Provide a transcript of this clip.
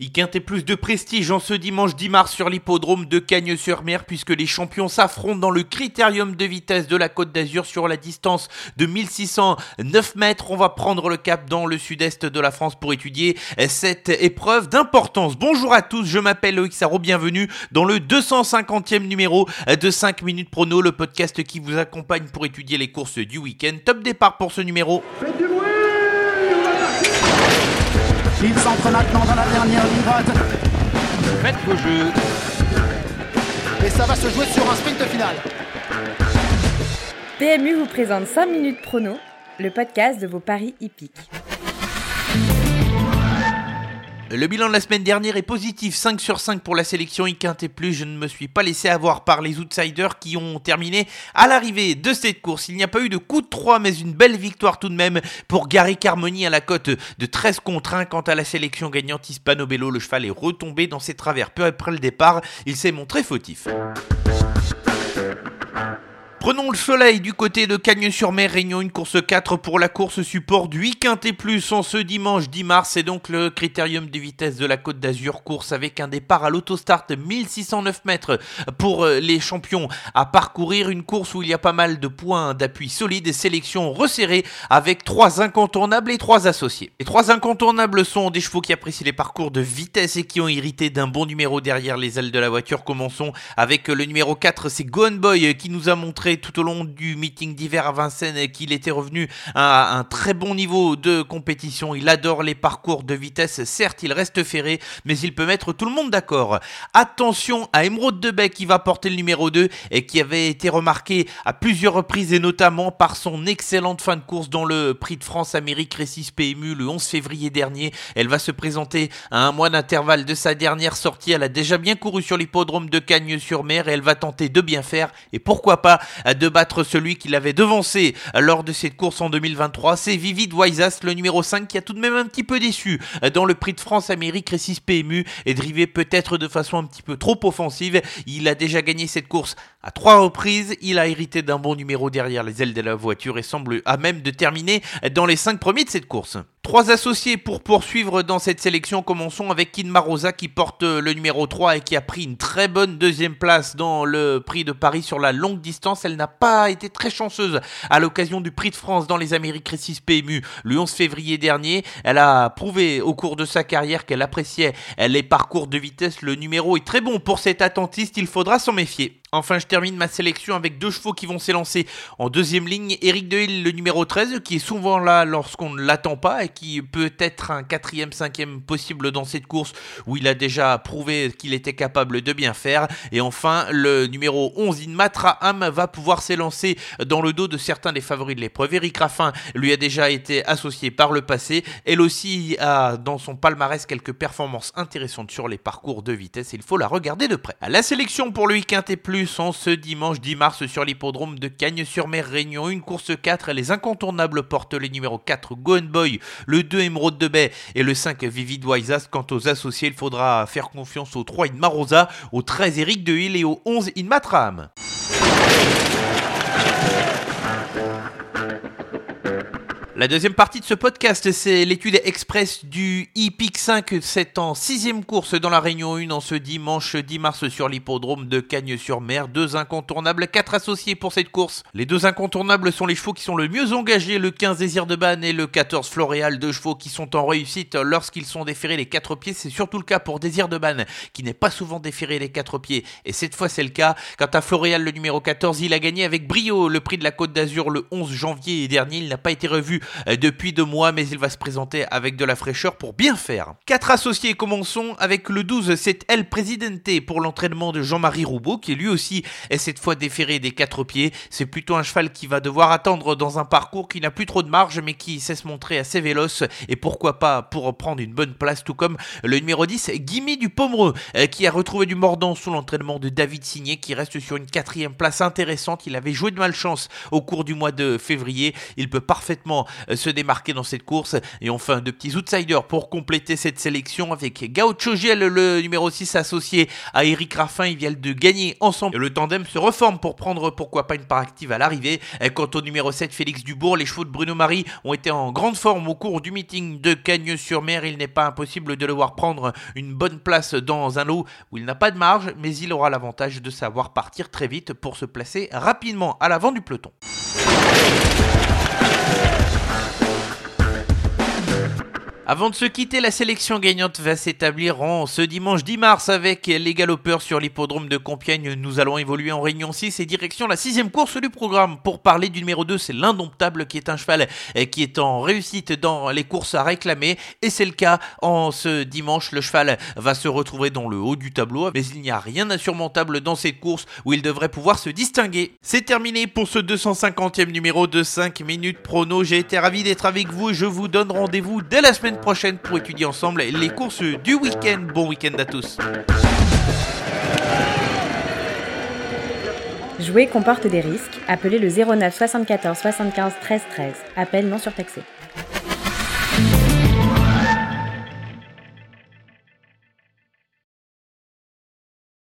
Quintet plus de prestige en ce dimanche 10 mars sur l'hippodrome de Cagnes-sur-Mer puisque les champions s'affrontent dans le critérium de vitesse de la Côte d'Azur sur la distance de 1609 mètres. On va prendre le cap dans le sud-est de la France pour étudier cette épreuve d'importance. Bonjour à tous, je m'appelle Loïc Sarro, bienvenue dans le 250e numéro de 5 minutes prono, le podcast qui vous accompagne pour étudier les courses du week-end. Top départ pour ce numéro. Faites du bruit! Il s'entre maintenant dans la dernière ligne droite. Faites vos jeux. Et ça va se jouer sur un sprint final. PMU vous présente 5 minutes prono, le podcast de vos paris hippiques. Le bilan de la semaine dernière est positif, 5 sur 5 pour la sélection Quintet plus. Je ne me suis pas laissé avoir par les outsiders qui ont terminé à l'arrivée de cette course. Il n'y a pas eu de coup de 3, mais une belle victoire tout de même pour Gary Carmoni à la cote de 13 contre 1. Quant à la sélection gagnante Hispano Bello, le cheval est retombé dans ses travers peu après le départ. Il s'est montré fautif. Prenons le soleil du côté de Cagnes-sur-Mer, Réunion 1, course 4 pour la course support du Quintet plus en ce dimanche 10 mars. C'est donc le critérium de vitesse de la Côte d'Azur, course avec un départ à l'autostart 1609 mètres pour les champions à parcourir. Une course où il y a pas mal de points d'appui solides et sélection resserrée avec 3 incontournables et 3 associés. Les 3 incontournables sont des chevaux qui apprécient les parcours de vitesse et qui ont hérité d'un bon numéro derrière les ailes de la voiture. Commençons avec le numéro 4, c'est Gone Boy qui nous a montré tout au long du meeting d'hiver à Vincennes qu'il était revenu à un très bon niveau de compétition. Il adore les parcours de vitesse, certes il reste ferré, mais il peut mettre tout le monde d'accord. Attention à Émeraude de Bec qui va porter le numéro 2 et qui avait été remarqué à plusieurs reprises et notamment par son excellente fin de course dans le Prix de France Amérique Récis PMU le 11 février dernier. Elle va se présenter à un mois d'intervalle de sa dernière sortie. Elle a déjà bien couru sur l'hippodrome de Cagnes-sur-Mer et elle va tenter de bien faire et pourquoi pas de battre celui qui l'avait devancé lors de cette course en 2023. C'est Vivid Waisas, le numéro 5, qui a tout de même un petit peu déçu dans le Prix de France Amérique Récis PMU et drivé peut-être de façon un petit peu trop offensive. Il a déjà gagné cette course à 3 reprises. Il a hérité d'un bon numéro derrière les ailes de la voiture et semble à même de terminer dans les 5 premiers de cette course. 3 associés pour poursuivre dans cette sélection. Commençons avec Kinma Rosa qui porte le numéro 3 et qui a pris une très bonne deuxième place dans le Prix de Paris sur la longue distance. Elle n'a pas été très chanceuse à l'occasion du Prix de France dans les Amériques Récis PMU le 11 février dernier. Elle a prouvé au cours de sa carrière qu'elle appréciait les parcours de vitesse. Le numéro est très bon pour cet attentiste, il faudra s'en méfier. Enfin, je termine ma sélection avec 2 chevaux qui vont s'élancer en deuxième ligne. Éric Delisle, le numéro 13, qui est souvent là lorsqu'on ne l'attend pas et qui peut être un 4e, 5e possible dans cette course où il a déjà prouvé qu'il était capable de bien faire. Et enfin, le numéro 11, Inmatraham, va pouvoir s'élancer dans le dos de certains des favoris de l'épreuve. Éric Raffin lui a déjà été associé par le passé. Elle aussi a dans son palmarès quelques performances intéressantes sur les parcours de vitesse. Il faut la regarder de près. La sélection pour le Quintet plus en ce dimanche 10 mars sur l'hippodrome de Cagnes-sur-Mer, Réunion 1, course 4. Les incontournables portent les numéros 4, Gone Boy, le 2, Émeraude de Bec et le 5, Vivid Waisas. Quant aux associés, il faudra faire confiance au 3, Inma Rosa, au 13, Éric Delisle et au 11, Inmatraham. La deuxième partie de ce podcast, c'est l'étude express du Hippique 5. C'est en 6e course dans la Réunion 1 en ce dimanche 10 mars sur l'hippodrome de Cagnes-sur-Mer. 2 incontournables, 4 associés pour cette course. Les 2 incontournables sont les chevaux qui sont le mieux engagés, le 15 Désir de Banne et le 14 Floréal. 2 chevaux qui sont en réussite lorsqu'ils sont déférés les 4 pieds. C'est surtout le cas pour Désir de Banne qui n'est pas souvent déféré les 4 pieds et cette fois c'est le cas. Quant à Floréal, le numéro 14, il a gagné avec brio le Prix de la Côte d'Azur le 11 janvier dernier. Il n'a pas été revu depuis 2 mois, mais il va se présenter avec de la fraîcheur pour bien faire. 4 associés, commençons avec le 12, c'est El Presidente pour l'entraînement de Jean-Marie Roubaud, qui lui aussi est cette fois déféré des 4 pieds. C'est plutôt un cheval qui va devoir attendre dans un parcours qui n'a plus trop de marge, mais qui sait se montrer assez véloce, et pourquoi pas pour prendre une bonne place, tout comme le numéro 10, Gimme du Pomereux, qui a retrouvé du mordant sous l'entraînement de David Signé, qui reste sur une 4e place intéressante. Il avait joué de malchance au cours du mois de février. Il peut parfaitement se démarquer dans cette course. Et enfin, deux petits outsiders pour compléter cette sélection avec Gaucho Giel, le numéro 6 associé à Eric Raffin. Ils viennent de gagner ensemble. Le tandem se reforme pour prendre pourquoi pas une part active à l'arrivée. Quant au numéro 7, Félix Dubourg, les chevaux de Bruno Marie ont été en grande forme au cours du meeting de Cagnes-sur-Mer. Il n'est pas impossible de le voir prendre une bonne place dans un lot où il n'a pas de marge, mais il aura l'avantage de savoir partir très vite pour se placer rapidement à l'avant du peloton. Avant de se quitter, la sélection gagnante va s'établir en ce dimanche 10 mars avec les galopeurs sur l'hippodrome de Compiègne. Nous allons évoluer en Réunion 6 et direction la 6e course du programme. Pour parler du numéro 2, c'est l'Indomptable qui est un cheval qui est en réussite dans les courses à réclamer. Et c'est le cas en ce dimanche. Le cheval va se retrouver dans le haut du tableau, mais il n'y a rien d'insurmontable dans cette course où il devrait pouvoir se distinguer. C'est terminé pour ce 250e numéro de 5 minutes prono. J'ai été ravi d'être avec vous et je vous donne rendez-vous dès la semaine prochaine pour étudier ensemble les courses du week-end. Bon week-end à tous. Jouer comporte des risques. Appelez le 09 74 75 13 13. Appel non surtaxé.